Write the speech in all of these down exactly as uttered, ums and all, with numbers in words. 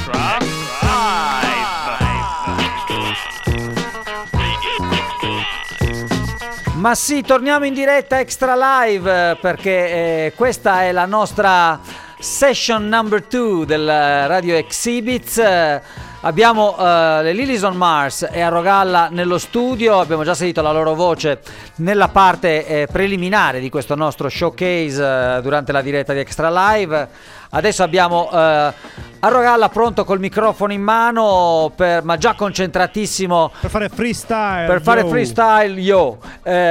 Extra Live. Ma sì, torniamo in diretta Extra Live perché eh, questa è la nostra session number two del Radio Exhibits. Eh, abbiamo eh, le Lilies on Mars e Arrogalla nello studio, abbiamo già sentito la loro voce nella parte eh, preliminare di questo nostro showcase eh, durante la diretta di Extra Live. Adesso abbiamo eh, Arrogalla pronto col microfono in mano, per, ma già concentratissimo per fare freestyle. Per fare yo. freestyle, yo.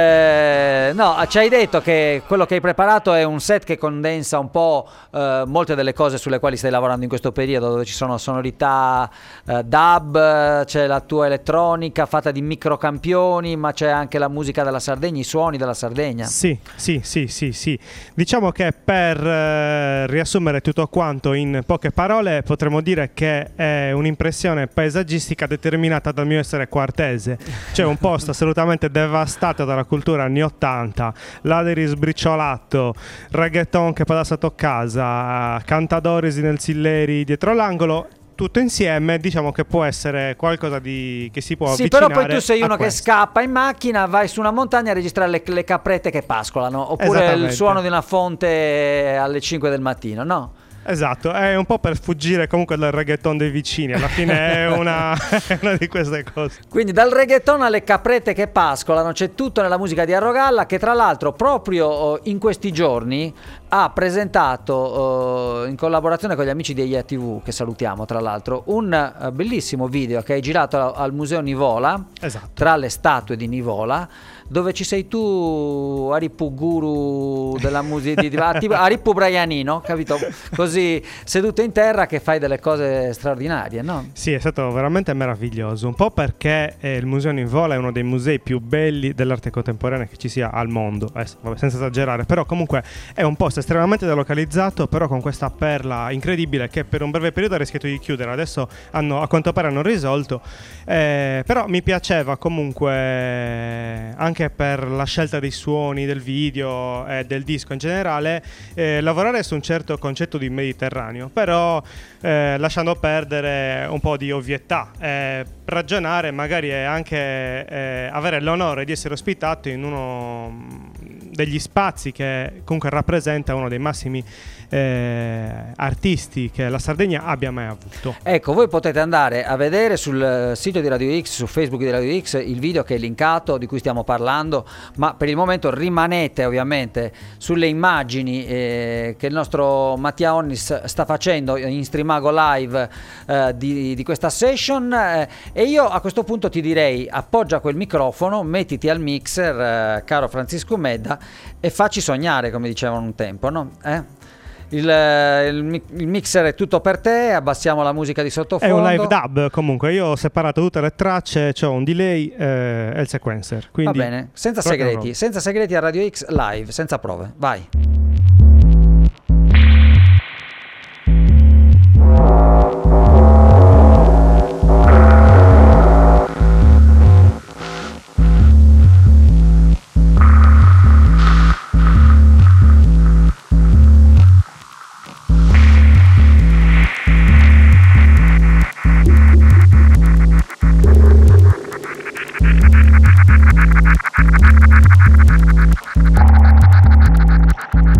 Eh, no, ci hai detto che quello che hai preparato è un set che condensa un po' eh, molte delle cose sulle quali stai lavorando in questo periodo, dove ci sono sonorità eh, dub, c'è la tua elettronica fatta di microcampioni, ma c'è anche la musica della Sardegna, i suoni della Sardegna. Sì, sì, sì, sì, sì. Diciamo che per eh, riassumere tutto quanto in poche parole, potremmo dire che è un'impressione paesaggistica determinata dal mio essere quartese. C'è un posto assolutamente devastato dalla cultura anni ottanta, ladri sbriciolato, reggaeton che passa sotto casa, cantadoris nel Silleri dietro l'angolo. Tutto insieme, diciamo che può essere qualcosa di che si può sì, avvicinare. però poi tu sei uno che questo. scappa in macchina, vai su una montagna a registrare le, le caprette che pascolano, oppure il suono di una fonte alle cinque del mattino, no? Esatto, è un po' per fuggire comunque dal reggaeton dei vicini, alla fine è una, è una di queste cose. Quindi dal reggaeton alle caprette che pascolano c'è tutto nella musica di Arrogalla, che tra l'altro proprio in questi giorni ha presentato uh, in collaborazione con gli amici di E I A tivù, che salutiamo tra l'altro, un uh, bellissimo video che hai girato al, al Museo Nivola, esatto, tra le statue di Nivola, dove ci sei tu, Arippu guru della musica di, di Arippu Braianino, capito? Così seduto in terra che fai delle cose straordinarie, no? Sì, è stato veramente meraviglioso, un po' perché eh, il Museo Nivola è uno dei musei più belli dell'arte contemporanea che ci sia al mondo, eh, vabbè, senza esagerare, però comunque è un posto estremamente delocalizzato, però con questa perla incredibile che per un breve periodo ha rischiato di chiudere, adesso hanno, a quanto pare hanno risolto, eh, però mi piaceva comunque anche per la scelta dei suoni, del video e del disco in generale, eh, lavorare su un certo concetto di mediterraneo, però eh, lasciando perdere un po' di ovvietà, eh, ragionare magari e anche eh, avere l'onore di essere ospitato in uno degli spazi che comunque rappresenta uno dei massimi eh, artisti che la Sardegna abbia mai avuto. Ecco, voi potete andare a vedere sul sito di Radio X, su Facebook di Radio X, il video che è linkato, di cui stiamo parlando, ma per il momento rimanete ovviamente sulle immagini eh, che il nostro Mattia Onnis sta facendo in Streamago Live eh, di, di questa session, eh, e io a questo punto ti direi: appoggia quel microfono, mettiti al mixer, eh, caro Francisco Medda, e facci sognare, come dicevano un tempo, no? Eh? Il, il, il mixer è tutto per te, abbassiamo la musica di sottofondo. È un live dub comunque, io ho separato tutte le tracce, c'ho un delay eh, e il sequencer. Quindi va bene, senza segreti, senza segreti a Radio X live, senza prove, vai. We'll be right back.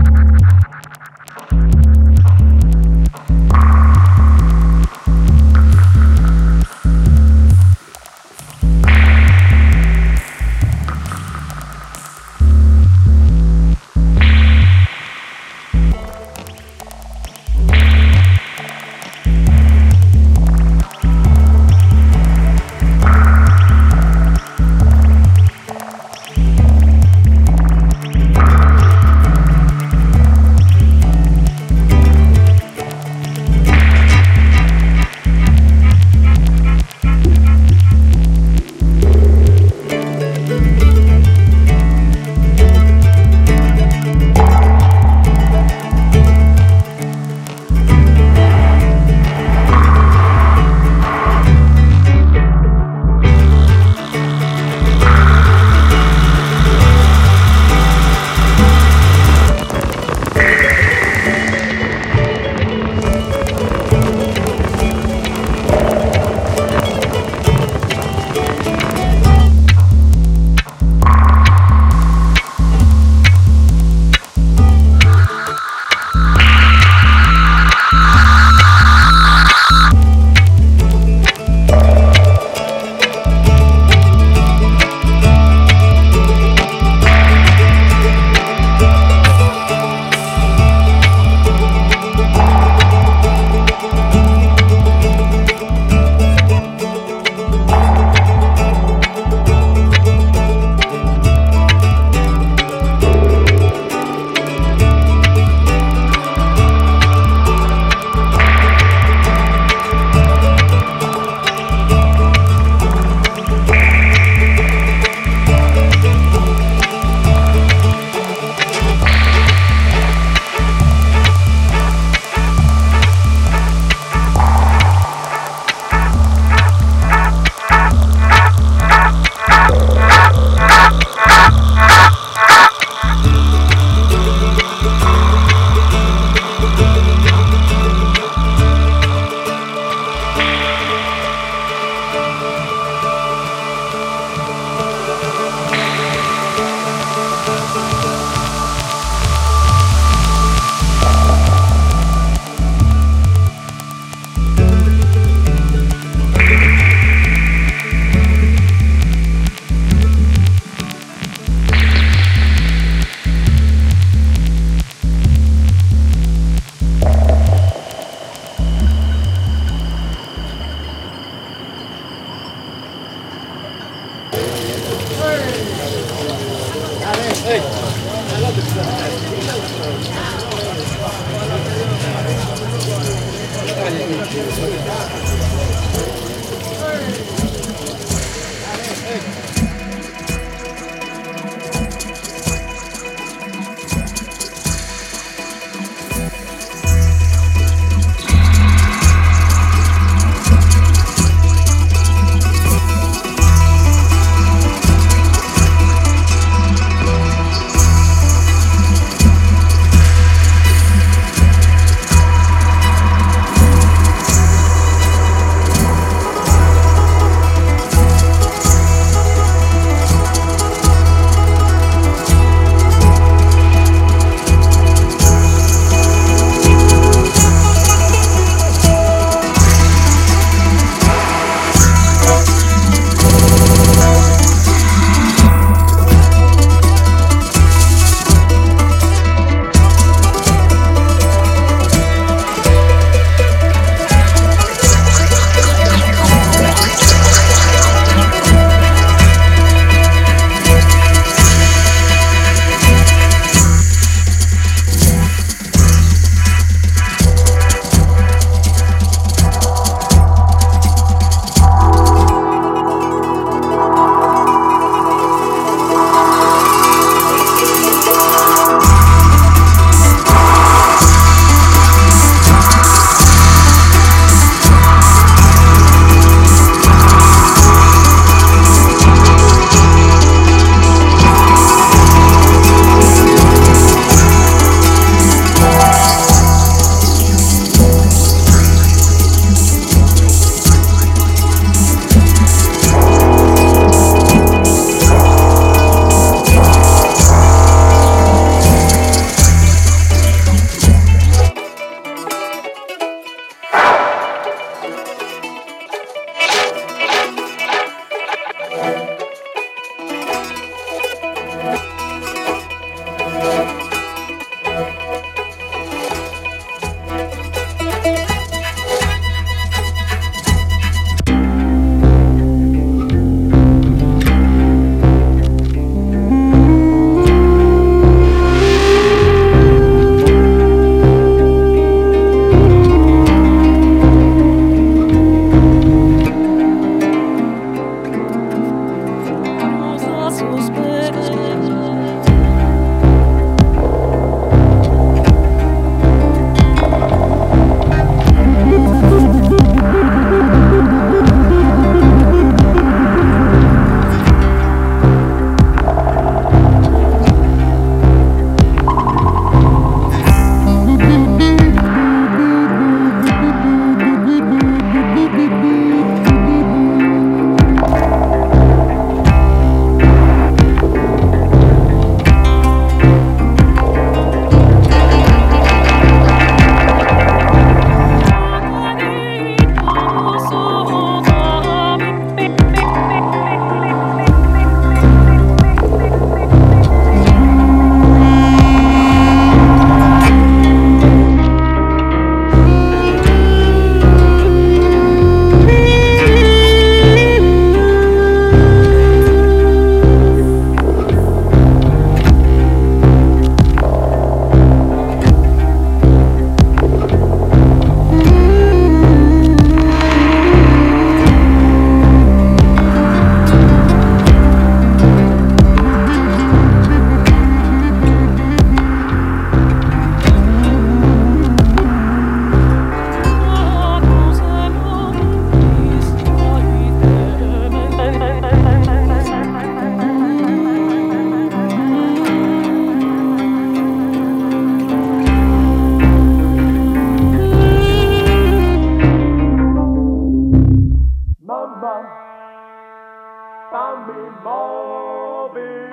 mamma, fammi muovere.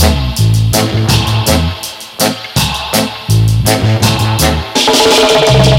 We'll be right back.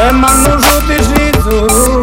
e m'hanno giudizio.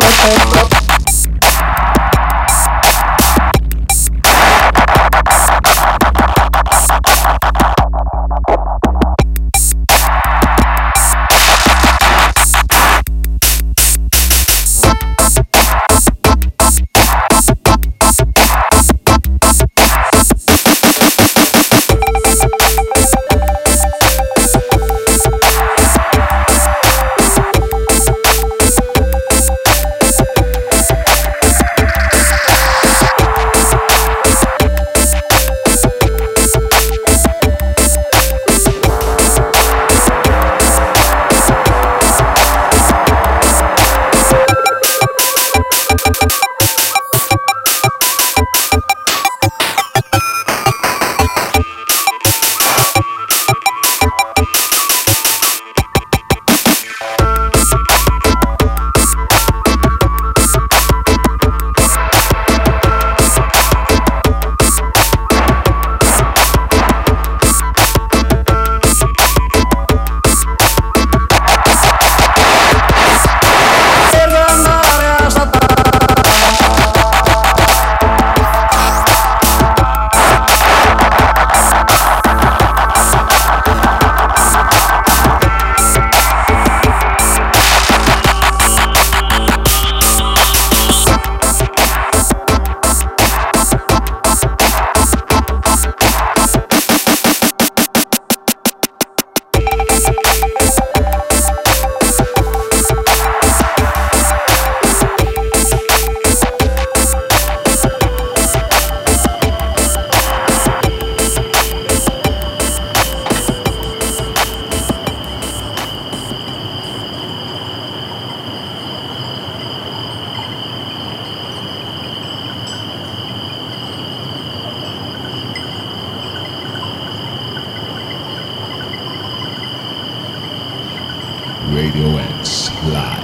Radio X Live.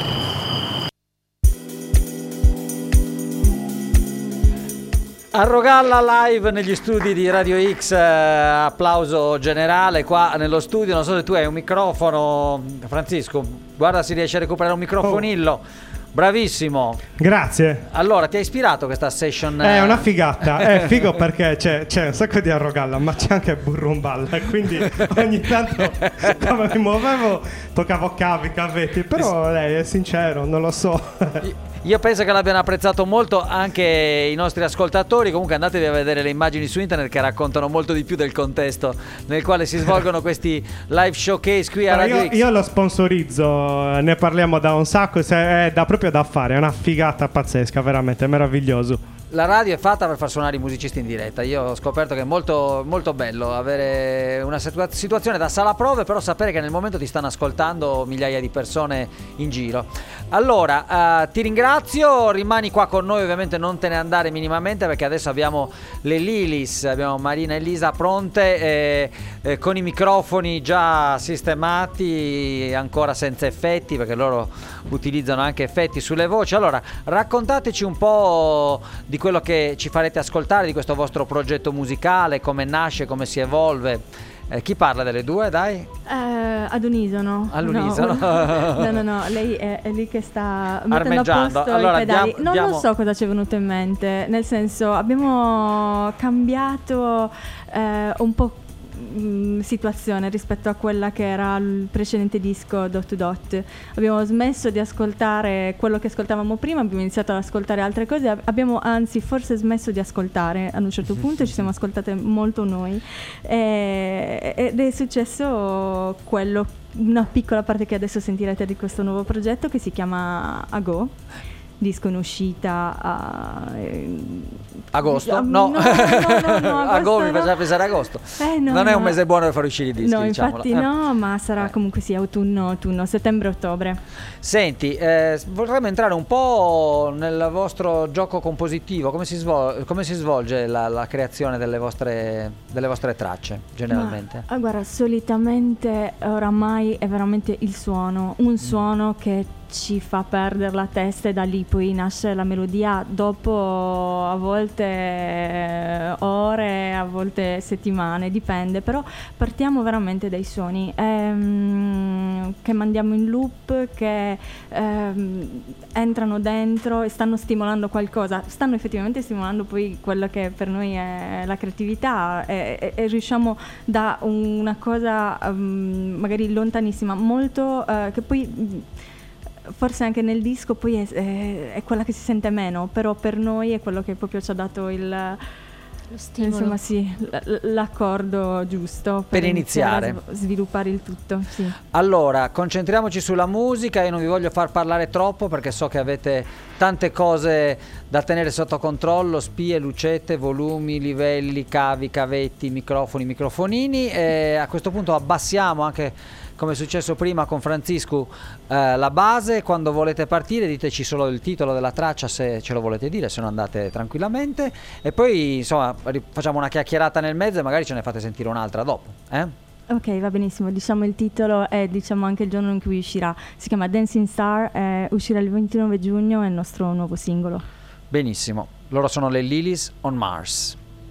A Rogalla live negli studi di Radio X, eh, applauso generale qua nello studio. Non so se tu hai un microfono, Francisco, guarda se riesci a recuperare un microfonillo. Oh. Bravissimo. Grazie. Allora, ti ha ispirato questa session? È una figata, è figo perché c'è, c'è un sacco di Arrogalla, ma c'è anche Burrumballa, quindi ogni tanto come mi muovevo toccavo cavi, cavetti, però lei è sincero, non lo so. Io penso che l'abbiano apprezzato molto anche i nostri ascoltatori. Comunque andatevi a vedere le immagini su internet che raccontano molto di più del contesto nel quale si svolgono questi live showcase qui a Però Radio io, X. io lo sponsorizzo, ne parliamo da un sacco, è da proprio da fare, è una figata pazzesca, veramente meraviglioso. La radio è fatta per far suonare i musicisti in diretta. Io ho scoperto che è molto, molto bello avere una situa- situazione da sala prove, però sapere che nel momento ti stanno ascoltando migliaia di persone in giro. Allora, uh, ti ringrazio, rimani qua con noi, ovviamente non te ne andare minimamente, perché adesso abbiamo le Lilis, abbiamo Marina e Lisa pronte, eh, eh, con i microfoni già sistemati, ancora senza effetti, perché loro utilizzano anche effetti sulle voci. Allora, raccontateci un po' di quello che ci farete ascoltare, di questo vostro progetto musicale, come nasce, come si evolve. Eh, chi parla delle due, dai? Eh, ad unisono. All'unisono? No, no, no, no, lei è, è lì che sta mettendo Armeggiando. a posto Allora, i pedali. diamo- non diamo- lo so cosa ci è venuto in mente, nel senso abbiamo cambiato eh, un po' mh, situazione rispetto a quella che era il precedente disco Dot to Dot. Abbiamo smesso di ascoltare quello che ascoltavamo prima, abbiamo iniziato ad ascoltare altre cose, ab- abbiamo anzi forse smesso di ascoltare ad un certo punto, ci siamo ascoltate molto noi e- ed è successo quello, una piccola parte che adesso sentirete di questo nuovo progetto che si chiama A Go. Disco in uscita a eh, Agosto? a- No, no, no, no, no, Agosto mi agosto faceva no. pensare agosto. Eh, no, non è un no. mese buono per far uscire i dischi, No, diciamolo. infatti Eh. no, ma sarà Eh. comunque sì, autunno, autunno, settembre-ottobre. Senti, eh, vorremmo entrare un po' nel vostro gioco compositivo. Come si, svol- come si svolge la, la creazione delle vostre, delle vostre tracce, generalmente? Ma, ah, guarda, solitamente oramai è veramente il suono, un suono che ci fa perdere la testa e da lì poi nasce la melodia dopo a volte eh, ore, a volte settimane, dipende, però partiamo veramente dai suoni. Ehm, ehm, che mandiamo in loop, che ehm, entrano dentro e stanno stimolando qualcosa, stanno effettivamente stimolando poi quello che per noi è la creatività, e, e, e riusciamo da una cosa um, magari lontanissima, molto uh, che poi forse anche nel disco poi è, è, è quella che si sente meno, però per noi è quello che proprio ci ha dato il, lo stimolo. Insomma sì, l- l'accordo giusto per, per iniziare a sviluppare il tutto, sì. Allora, concentriamoci sulla musica. Io non vi voglio far parlare troppo perché so che avete tante cose da tenere sotto controllo: spie, lucette, volumi, livelli, cavi, cavetti, microfoni, microfonini, e a questo punto abbassiamo, anche come è successo prima con Francisco, eh, la base. Quando volete partire diteci solo il titolo della traccia, se ce lo volete dire, se no andate tranquillamente, e poi insomma facciamo una chiacchierata nel mezzo e magari ce ne fate sentire un'altra dopo, eh? Ok, va benissimo, diciamo il titolo e diciamo anche il giorno in cui uscirà. Si chiama Dancing Star, eh, uscirà il ventinove giugno, è il nostro nuovo singolo. Benissimo, loro sono le Lilies on Mars.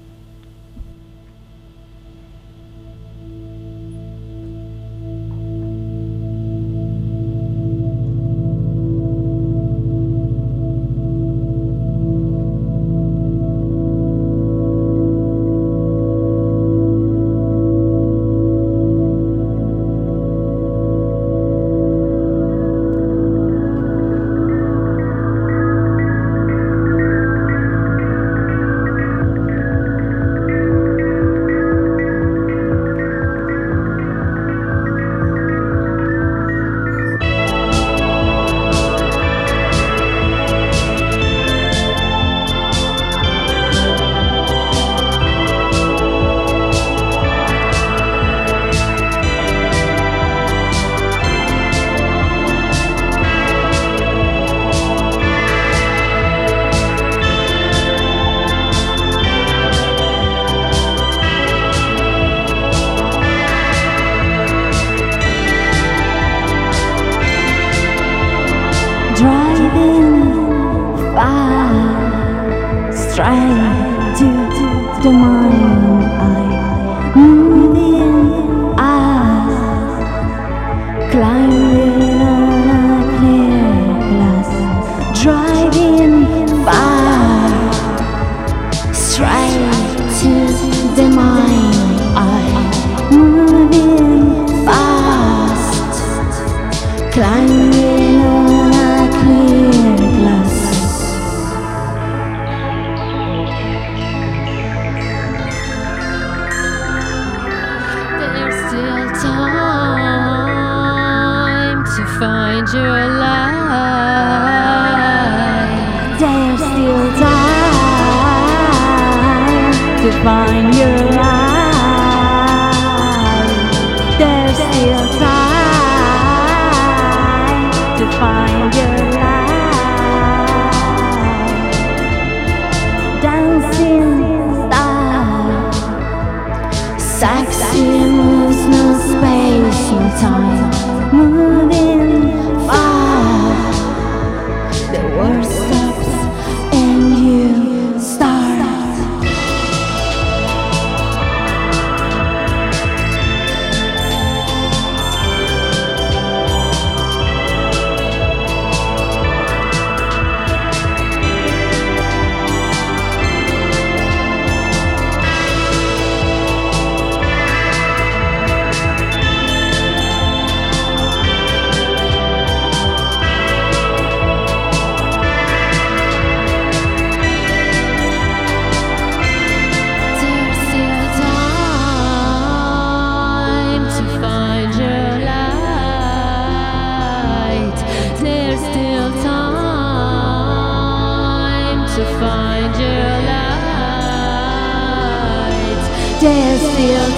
There's still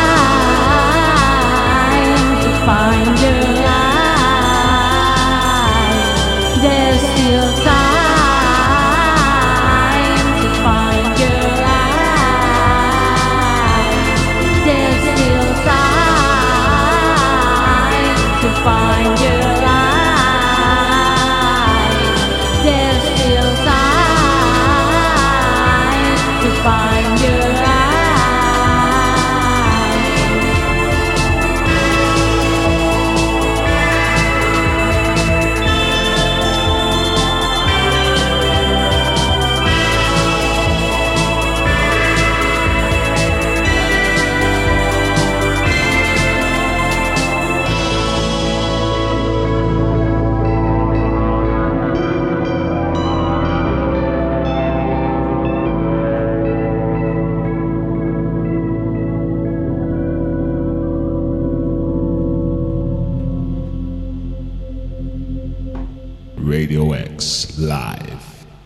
time to find your light. There's still time to find your light. There's still time to find your light. There's still time to find your light. Radio X Live.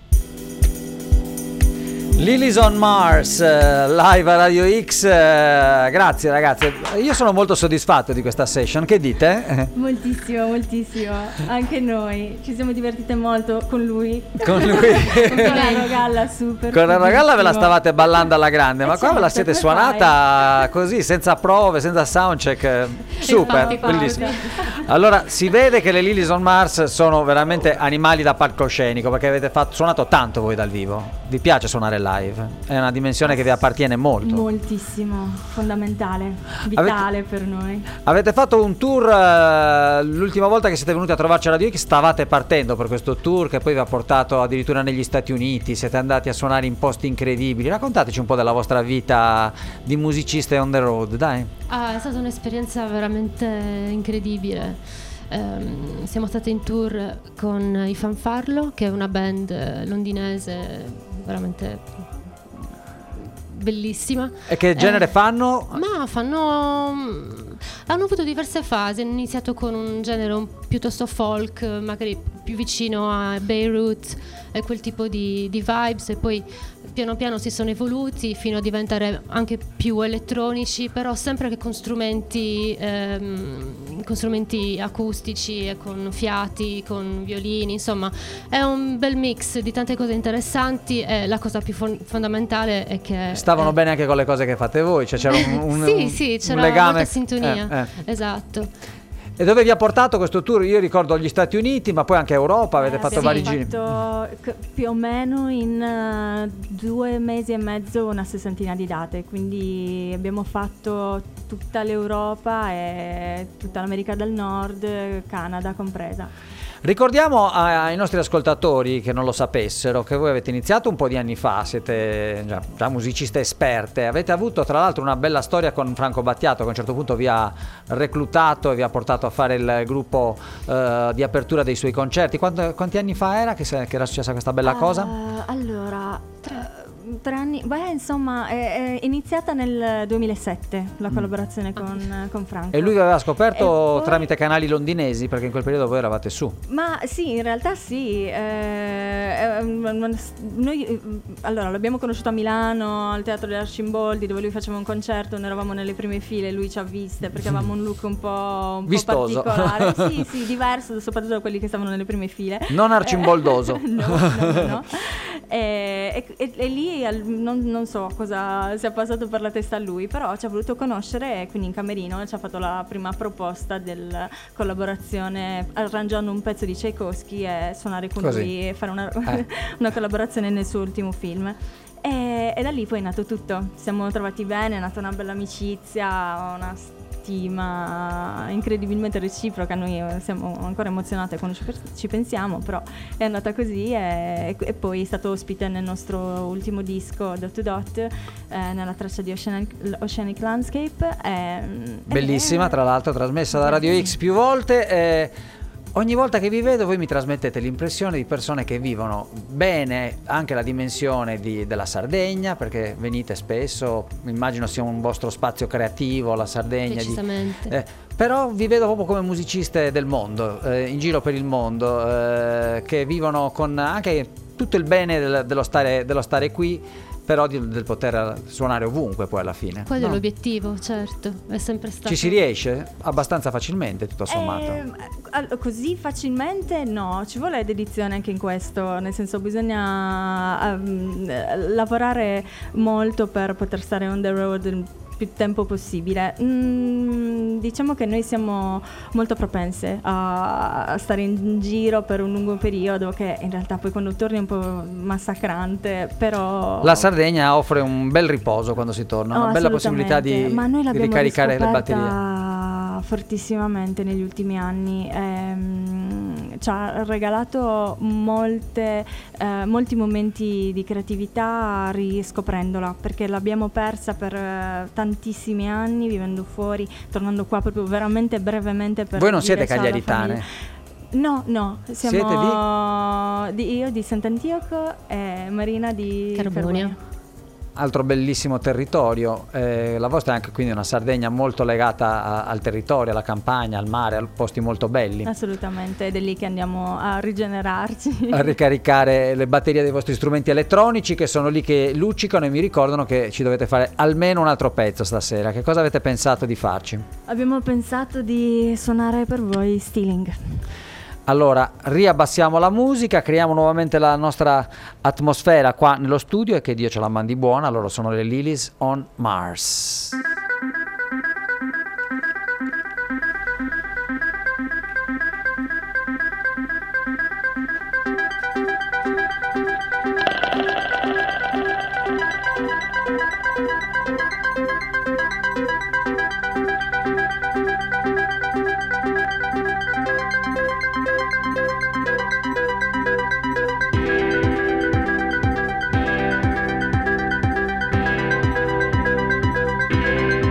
Lilies on Mars, eh, live a Radio X, eh, grazie ragazzi, io sono molto soddisfatto di questa session, che dite? Moltissimo, moltissimo, anche noi, ci siamo divertite molto con lui. Con lui? Con Rano Galla, super. Con Rano Galla ve la bellissimo. stavate ballando alla grande, Eh ma qua ve la certo, siete come suonata così, senza prove, senza soundcheck, super, Infatti, bellissimo. pausa. Allora, si vede che le Lilies on Mars sono veramente animali da palcoscenico, perché avete fatto, suonato tanto voi dal vivo, vi piace suonare live? È una dimensione che vi appartiene molto. Moltissimo, fondamentale, vitale per noi. Avete fatto un tour, eh, l'ultima volta che siete venuti a trovarci a Radio X stavate partendo per questo tour che poi vi ha portato addirittura negli Stati Uniti, siete andati a suonare in posti incredibili. Raccontateci un po' della vostra vita di musiciste on the road, dai. Ah, è stata un'esperienza veramente incredibile. Ehm, siamo stati in tour con i Fanfarlo, che è una band eh, londinese veramente bellissima. E che genere Eh, fanno? Ma fanno hanno avuto diverse fasi. Hanno iniziato con un genere un, piuttosto folk, magari più vicino a Beirut e quel tipo di, di vibes, e poi piano piano si sono evoluti fino a diventare anche più elettronici, però sempre che con strumenti ehm, con strumenti acustici e con fiati, con violini, insomma è un bel mix di tante cose interessanti, e la cosa più fon- fondamentale è che Stavano eh, bene anche con le cose che fate voi, cioè c'era un, un, sì, sì, c'era un legame. molta sintonia. Eh, eh. Esatto. E dove vi ha portato questo tour? Io ricordo gli Stati Uniti, ma poi anche Europa, avete Eh, fatto abbiamo vari giri. fatto c- più o meno in eh, due mesi e mezzo una sessantina di date, quindi abbiamo fatto tutta l'Europa e tutta l'America del Nord, Canada compresa. Ricordiamo a- ai nostri ascoltatori che non lo sapessero che voi avete iniziato un po' di anni fa, siete già, già musiciste esperte, avete avuto tra l'altro una bella storia con Franco Battiato che a un certo punto vi ha reclutato e vi ha portato a fare il gruppo eh, di apertura dei suoi concerti. Quanto- quanti anni fa era che, se- che era successa questa bella cosa? Eh, allora, tre, tre anni, beh, insomma, è, è iniziata nel duemilasette la collaborazione con, con Franco. E lui vi aveva scoperto E poi- tramite canali londinesi, perché in quel periodo voi eravate su. Ma sì, in realtà sì. eh, eh, noi eh, allora l'abbiamo conosciuto a Milano al Teatro degli Arcimboldi, dove lui faceva un concerto. Noi eravamo nelle prime file, lui ci ha viste perché avevamo un look un po', un po' Vistoso. particolare. Sì, sì, diverso, soprattutto da quelli che stavano nelle prime file. Non arcimboldoso. Eh, no, no, no, no. E, e- e lì al- non, non so cosa sia passato per la testa a lui, però ci ha voluto conoscere, e quindi in camerino ci ha fatto la prima proposta della collaborazione, arrangiando un pezzo di Tchaikovsky e suonare con Così. lui e fare una, Eh. una collaborazione nel suo ultimo film. E, e da lì poi è nato tutto. Ci siamo trovati bene, è nata una bella amicizia, una stima incredibilmente reciproca. Noi siamo ancora emozionate quando ci, ci pensiamo, però è andata così, e, e poi è stato ospite nel nostro ultimo disco Dot to Dot, eh, nella traccia di Oceanic, Oceanic Landscape. e- Bellissima, e- tra l'altro, trasmessa da Radio X più volte. eh, Ogni volta che vi vedo voi mi trasmettete l'impressione di persone che vivono bene anche la dimensione di- della Sardegna, perché venite spesso, immagino sia un vostro spazio creativo, la Sardegna. di- Decisamente. eh, però vi vedo proprio come musiciste del mondo, eh, in giro per il mondo, eh, che vivono con anche tutto il bene del- dello, stare, dello stare qui, però di- del poter suonare ovunque poi alla fine. Quello no? è l'obiettivo, certo, è sempre stato. Ci si riesce abbastanza facilmente, tutto sommato. Eh, all- così facilmente no, ci vuole dedizione anche in questo, nel senso bisogna ehm, lavorare molto per poter stare on the road il più tempo possibile. Mm, diciamo che noi siamo molto propense a, a stare in giro per un lungo periodo, che in realtà poi quando torni è un po' massacrante, però La Sardegna offre un bel riposo quando si torna, Oh, una bella possibilità di, assolutamente. Ma noi di l'abbiamo ricaricare le batterie. riscoperta fortissimamente negli ultimi anni. Ehm, ci ha regalato molte, eh, molti momenti di creatività riscoprendola, perché l'abbiamo persa per eh, tantissimi anni vivendo fuori, tornando qua proprio veramente brevemente per Voi non dire siete ciao alla cagliaritane? famiglia. No, no, siamo di? io di Sant'Antioco e Marina di Carbonia. altro bellissimo territorio. Eh, la vostra è anche quindi una Sardegna molto legata a- al territorio, alla campagna, al mare, a posti molto belli. Assolutamente, ed è lì che andiamo a rigenerarci. A ricaricare le batterie dei vostri strumenti elettronici, che sono lì che luccicano, e mi ricordano che ci dovete fare almeno un altro pezzo stasera. Che cosa avete pensato di farci? Abbiamo pensato di suonare per voi Stealing. Allora, riabbassiamo la musica, creiamo nuovamente la nostra atmosfera qua nello studio, e che Dio ce la mandi buona. Loro sono le Lilies on Mars. Thank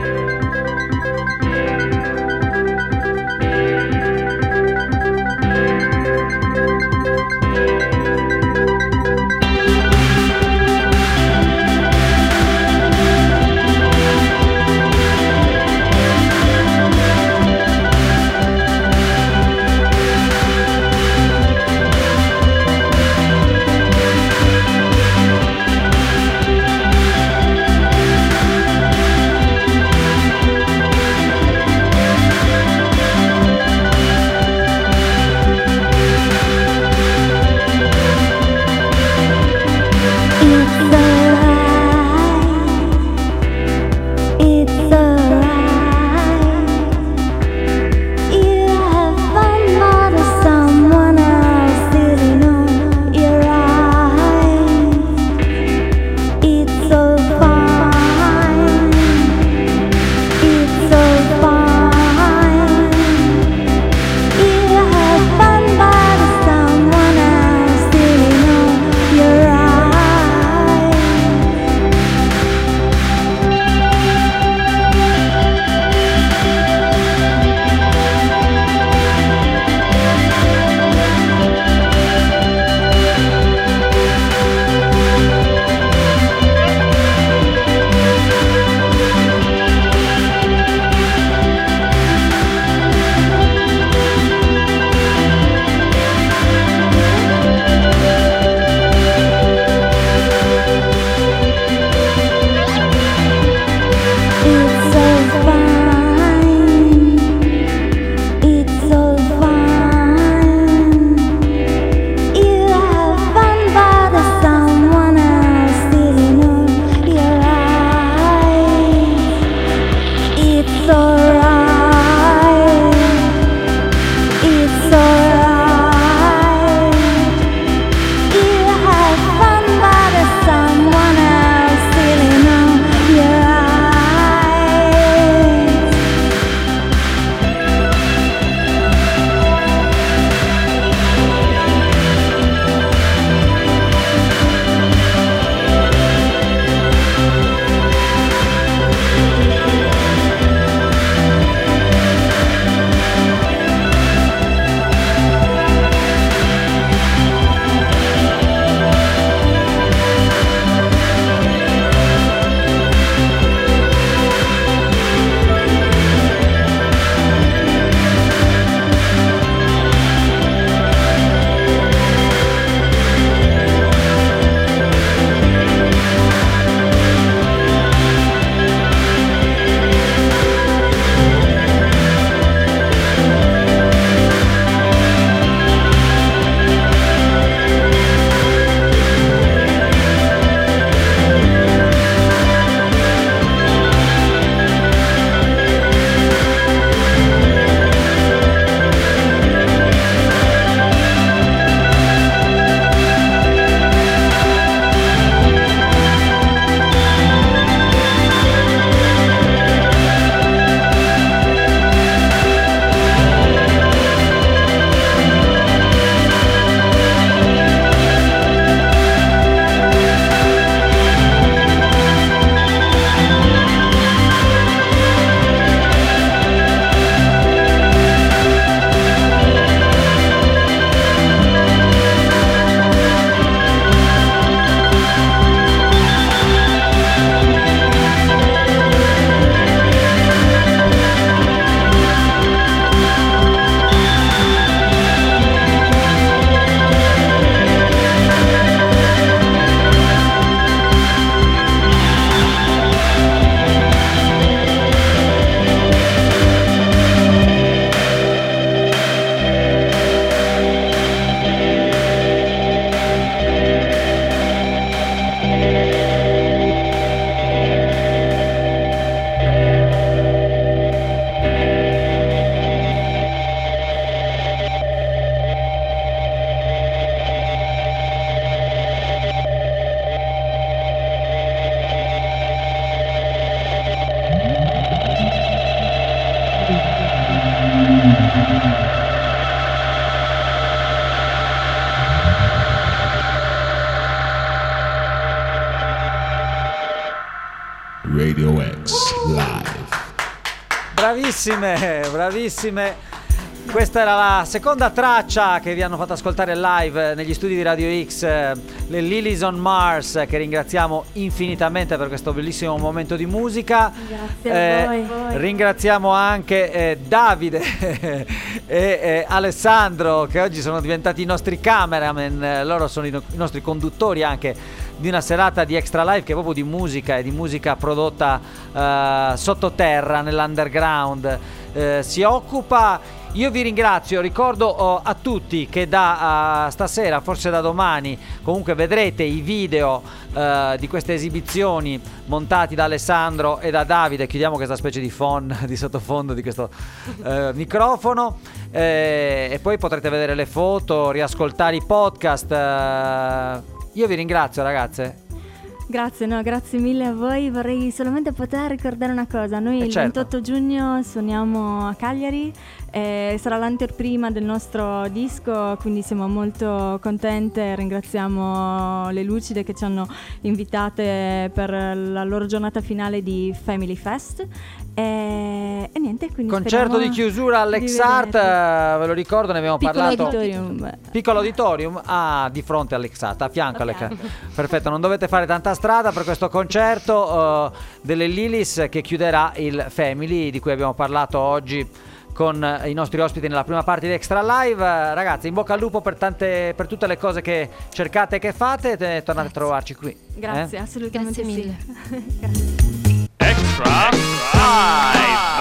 bravissime, bravissime. Questa era la seconda traccia che vi hanno fatto ascoltare live negli studi di Radio X, eh, le Lilies on Mars, che ringraziamo infinitamente per questo bellissimo momento di musica. Grazie a Eh, voi. Ringraziamo anche eh, Davide e eh, Alessandro, che oggi sono diventati i nostri cameraman, eh, loro sono i, no- i nostri conduttori anche di una serata di Extra Live che è proprio di musica e di musica prodotta eh, sottoterra, nell'underground. Eh, si occupa. Io vi ringrazio, ricordo oh, a tutti che da uh, stasera, forse da domani, comunque vedrete i video uh, di queste esibizioni montati da Alessandro e da Davide. Chiudiamo questa specie di phon, di sottofondo di questo uh, microfono, eh, e poi potrete vedere le foto, riascoltare i podcast. Uh, io vi ringrazio, ragazze. Grazie, no, grazie mille a voi. Vorrei solamente poter ricordare una cosa. Noi Eh, il certo. ventotto giugno suoniamo a Cagliari, eh, sarà l'anteprima del nostro disco, quindi siamo molto contente. Ringraziamo le Lucide che ci hanno invitate per la loro giornata finale di Family Fest. E, e niente, quindi Concerto di speriamo chiusura all'Ex di Art, vedervi. eh, ve lo ricordo, ne abbiamo Piccolo parlato. auditorium. Piccolo auditorium, ah, di fronte all'Ex Art, a fianco A all'Ex Art. fianco. Perfetto, non dovete fare tanta strada per questo concerto eh, delle Lilies, che chiuderà il Family di cui abbiamo parlato oggi con eh, i nostri ospiti nella prima parte di Extra Live. Eh, ragazzi, in bocca al lupo per, tante, per tutte le cose che cercate e che fate, e tornate a trovarci qui. Grazie, eh? assolutamente Grazie sì. mille. Grazie. Extra Live.